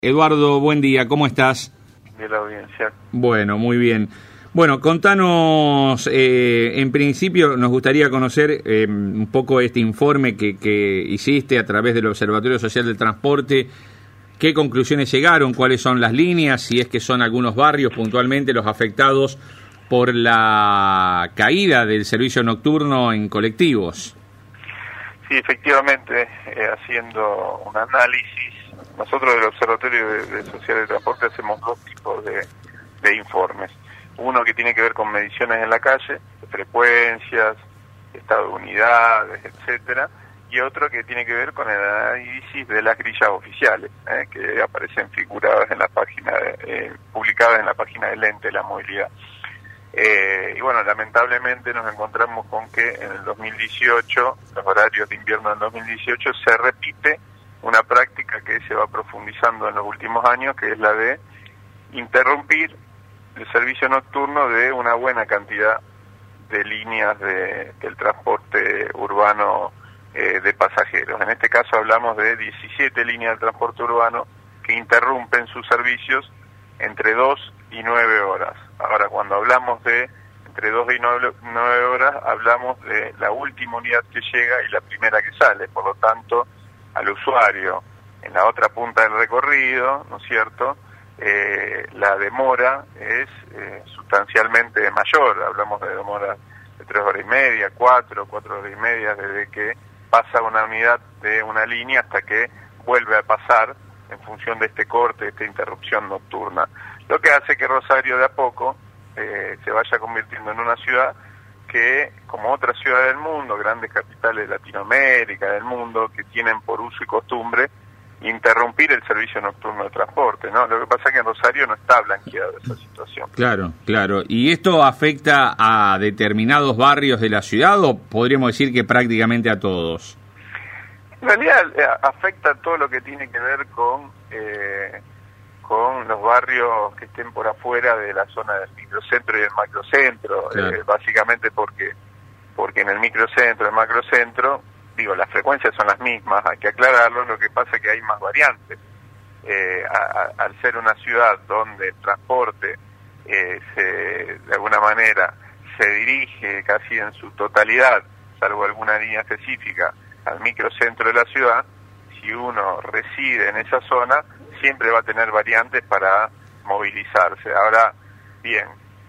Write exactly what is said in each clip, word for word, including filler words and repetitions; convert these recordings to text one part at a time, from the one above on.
Eduardo, buen día, ¿cómo estás? De la audiencia. Bueno, muy bien. Bueno, contanos, eh, en principio nos gustaría conocer eh, un poco este informe que, que hiciste a través del Observatorio Social del Transporte. ¿Qué conclusiones llegaron? ¿Cuáles son las líneas? Si es que son algunos barrios puntualmente los afectados por la caída del servicio nocturno en colectivos. Sí, efectivamente, eh, haciendo un análisis, nosotros del Observatorio de, de Social del Transporte hacemos dos tipos de, de informes. Uno que tiene que ver con mediciones en la calle, de frecuencias, estado de unidades, etcétera, y otro que tiene que ver con el análisis de las grillas oficiales, eh, que aparecen figuradas en la página, de, eh, publicadas en la página del ente de la movilidad. Eh, y bueno, lamentablemente nos encontramos con que en el dos mil dieciocho, los horarios de invierno del dos mil dieciocho, se repite una práctica que se va profundizando en los últimos años, que es la de interrumpir el servicio nocturno de una buena cantidad de líneas de, del transporte urbano eh, de pasajeros. En este caso hablamos de diecisiete líneas del transporte urbano que interrumpen sus servicios entre dos y nueve horas. Ahora, cuando hablamos de entre dos y nueve horas, hablamos de la última unidad que llega y la primera que sale, por lo tanto, al usuario en la otra punta del recorrido, ¿no es cierto?, eh, la demora es eh, sustancialmente mayor. Hablamos de demoras de tres horas y media, cuatro, cuatro horas y media, desde que pasa una unidad de una línea hasta que vuelve a pasar en función de este corte, de esta interrupción nocturna. Lo que hace que Rosario de a poco eh, se vaya convirtiendo en una ciudad que, como otras ciudades del mundo, grandes capitales de Latinoamérica, del mundo, que tienen por uso y costumbre interrumpir el servicio nocturno de transporte, ¿no? Lo que pasa es que en Rosario no está blanqueada esa situación. Claro, claro. ¿Y esto afecta a determinados barrios de la ciudad o podríamos decir que prácticamente a todos? En realidad eh, afecta todo lo que tiene que ver con eh, con los barrios que estén por afuera de la zona del microcentro y del macrocentro, claro. eh, básicamente porque porque en el microcentro, el macrocentro, digo, las frecuencias son las mismas, hay que aclararlo, lo que pasa es que hay más variantes. Eh, a, a, al ser una ciudad donde el transporte eh, se, de alguna manera se dirige casi en su totalidad, salvo alguna línea específica, al microcentro de la ciudad, si uno reside en esa zona, siempre va a tener variantes para movilizarse. Ahora, bien,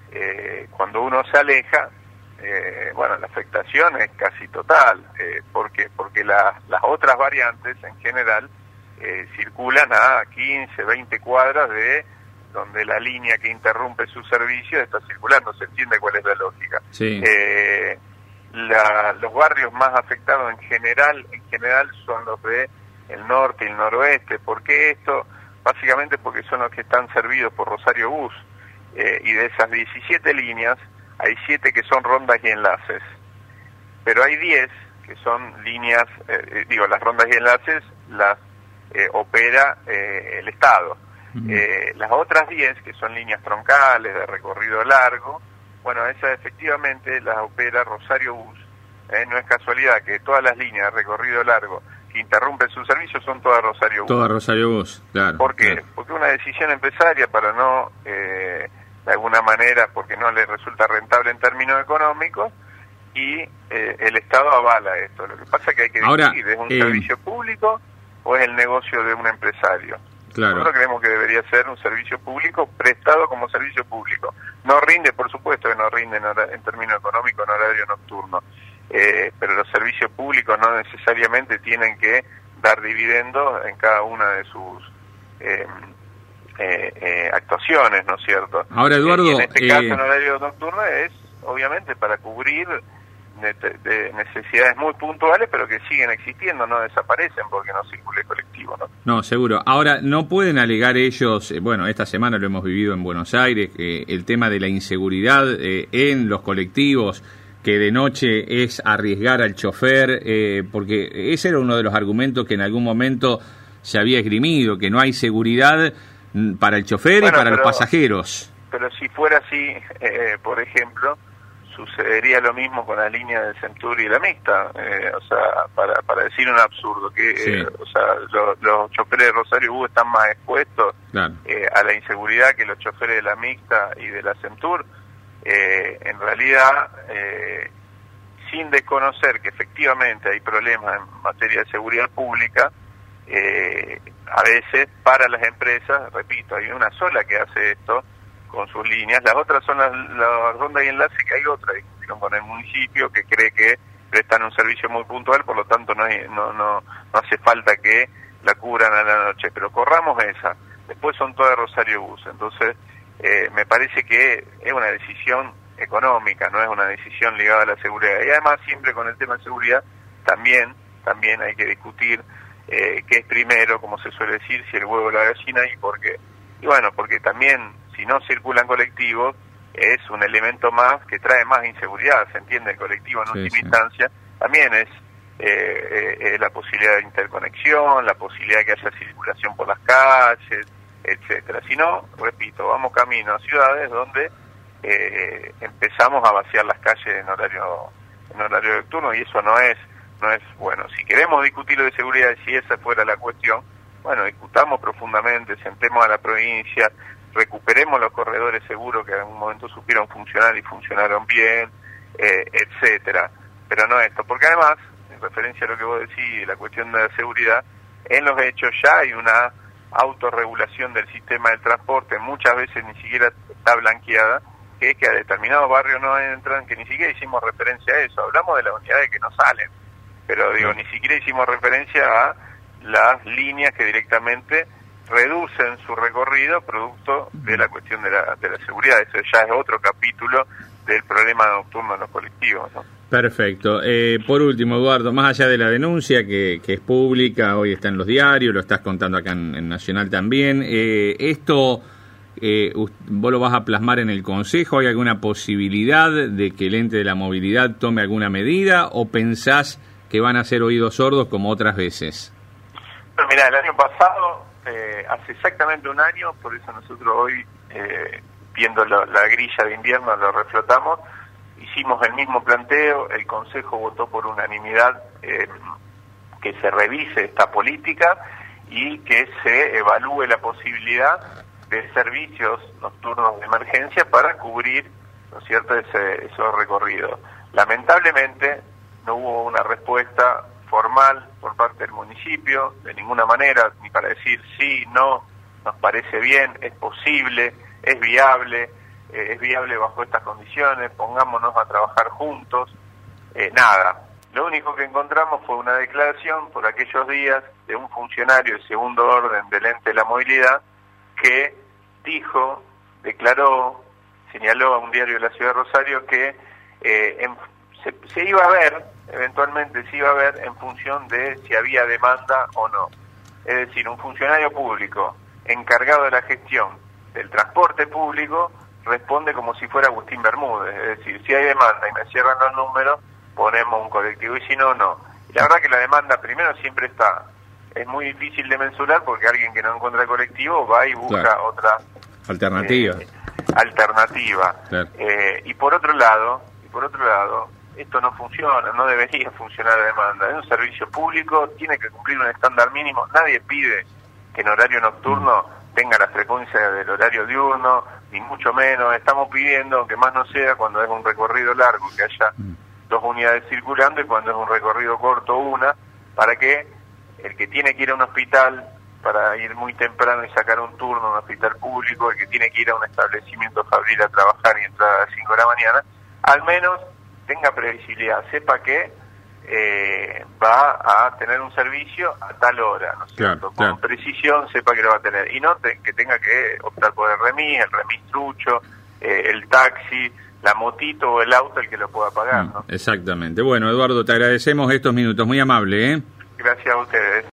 eh, cuando uno se aleja, eh, bueno, la afectación es casi total, eh, porque porque la, las otras variantes en general eh, circulan a quince, veinte cuadras de donde la línea que interrumpe su servicio está circulando. ¿Se entiende cuál es la lógica? Sí. Eh, la, los barrios más afectados en general, en general son los de el norte y el noroeste. ¿Por qué esto? Básicamente porque son los que están servidos por Rosario Bus, eh, y de esas diecisiete líneas hay siete que son rondas y enlaces, pero hay diez que son líneas, eh, digo, las rondas y enlaces las eh, opera eh, el Estado. Uh-huh. eh, las otras diez, que son líneas troncales de recorrido largo, bueno, esas efectivamente las opera Rosario Bus. Eh, no es casualidad que todas las líneas de recorrido largo que interrumpen su servicio son todas Rosario Bus. Todas Rosario Bus, claro. ¿Por qué? Claro. Porque una decisión empresaria para no, eh, de alguna manera, porque no le resulta rentable en términos económicos, y eh, el Estado avala esto. Lo que pasa es que hay que decidir, ¿es un eh, servicio público o es el negocio de un empresario? Claro. Nosotros creemos que debería ser un servicio público prestado como servicio público. No rinde, por supuesto que no rinde en, hora, en términos económicos en horario nocturno, eh, pero los servicios públicos no necesariamente tienen que dar dividendos en cada una de sus eh, eh, eh, actuaciones, ¿no es cierto? Ahora, Eduardo, eh, en este eh... caso en horario nocturno es obviamente para cubrir de, de necesidades muy puntuales, pero que siguen existiendo, no desaparecen porque no circula el colectivo, ¿no? No, seguro. Ahora, ¿no pueden alegar ellos, eh, bueno, esta semana lo hemos vivido en Buenos Aires, eh, el tema de la inseguridad eh, en los colectivos, que de noche es arriesgar al chofer, eh, porque ese era uno de los argumentos que en algún momento se había esgrimido, que no hay seguridad para el chofer bueno, y para pero, los pasajeros? Pero si fuera así, eh, por ejemplo, sucedería lo mismo con la línea del Centur y la mixta, eh, o sea, para, para decir un absurdo, que sí. eh, o sea, lo, los choferes de Rosario U están más expuestos claro. eh, a la inseguridad que los choferes de la mixta y de la Centur, eh, en realidad, eh, sin desconocer que efectivamente hay problemas en materia de seguridad pública, eh, a veces para las empresas, repito, hay una sola que hace esto, con sus líneas, las otras son las, las rondas y enlaces, que hay otra discusión con el municipio que cree que prestan un servicio muy puntual, por lo tanto no, hay, no, no, no hace falta que la cubran a la noche, pero corramos esa, después son todas Rosario Bus, entonces eh, me parece que es una decisión económica, no es una decisión ligada a la seguridad, y además siempre con el tema de seguridad también, también hay que discutir eh, qué es primero, como se suele decir, si el huevo o la gallina, y por qué, y bueno, porque también si no circulan colectivos, es un elemento más que trae más inseguridad, se entiende, el colectivo en sí, última sí. instancia, también es eh, eh, la posibilidad de interconexión, la posibilidad de que haya circulación por las calles, etcétera. Si no, repito, vamos camino a ciudades donde eh, empezamos a vaciar las calles en horario en horario nocturno, y eso no es, no es bueno. Si queremos discutir lo de seguridad, si esa fuera la cuestión, bueno, discutamos profundamente, sentemos a la provincia, recuperemos los corredores seguros que en algún momento supieron funcionar y funcionaron bien, eh, etcétera. Pero no esto, porque además, en referencia a lo que vos decís, la cuestión de la seguridad, en los hechos ya hay una autorregulación del sistema del transporte, muchas veces ni siquiera está blanqueada, que es que a determinados barrios no entran, que ni siquiera hicimos referencia a eso, hablamos de las unidades que no salen, pero digo, ni siquiera hicimos referencia a las líneas que directamente reducen su recorrido producto de la cuestión de la, de la seguridad. Eso ya es otro capítulo del problema nocturno en los colectivos, ¿no? Perfecto. Eh, por último, Eduardo, más allá de la denuncia que, que es pública, hoy está en los diarios, lo estás contando acá en, en Nacional también, eh, esto eh, vos lo vas a plasmar en el Consejo, ¿hay alguna posibilidad de que el ente de la movilidad tome alguna medida o pensás que van a ser oídos sordos como otras veces? Pero mirá, el año pasado, eh, hace exactamente un año, por eso nosotros hoy, eh, viendo la, la grilla de invierno, lo reflotamos, hicimos el mismo planteo, el Consejo votó por unanimidad eh, que se revise esta política y que se evalúe la posibilidad de servicios nocturnos de emergencia para cubrir, ¿no es cierto?, ese, esos recorridos. Lamentablemente no hubo una respuesta formal por parte del municipio, de ninguna manera, ni para decir sí, no, nos parece bien, es posible, es viable, eh, es viable bajo estas condiciones, pongámonos a trabajar juntos, eh, nada. Lo único que encontramos fue una declaración por aquellos días de un funcionario de segundo orden del ente de la movilidad que dijo, declaró, señaló a un diario de la ciudad de Rosario que eh, en, se, se iba a ver, eventualmente se iba a ver en función de si había demanda o no. Es decir, un funcionario público encargado de la gestión del transporte público responde como si fuera Agustín Bermúdez, es decir, si hay demanda y me cierran los números, ponemos un colectivo, y si no, no. Y la verdad que la demanda primero siempre está, es muy difícil de mensurar porque alguien que no encuentra colectivo va y busca claro. otra alternativa. Eh, alternativa. Claro. Eh, y por otro lado, y por otro lado, esto no funciona, no debería funcionar la demanda. Es un servicio público, tiene que cumplir un estándar mínimo. Nadie pide que en horario nocturno tenga la frecuencia del horario diurno, ni mucho menos. Estamos pidiendo, aunque más no sea, cuando es un recorrido largo, que haya dos unidades circulando, y cuando es un recorrido corto, una, para que el que tiene que ir a un hospital para ir muy temprano y sacar un turno en un hospital público, el que tiene que ir a un establecimiento fabril a trabajar y entrar a las cinco de la mañana, al menos tenga previsibilidad, sepa que eh, va a tener un servicio a tal hora, ¿no es cierto? Claro, Con claro. precisión sepa que lo va a tener, y no te, que tenga que optar por el remis, el remis trucho, eh, el taxi, la motito o el auto el que lo pueda pagar, ¿no? Exactamente. Bueno, Eduardo, te agradecemos estos minutos, muy amable, ¿eh? Gracias a ustedes.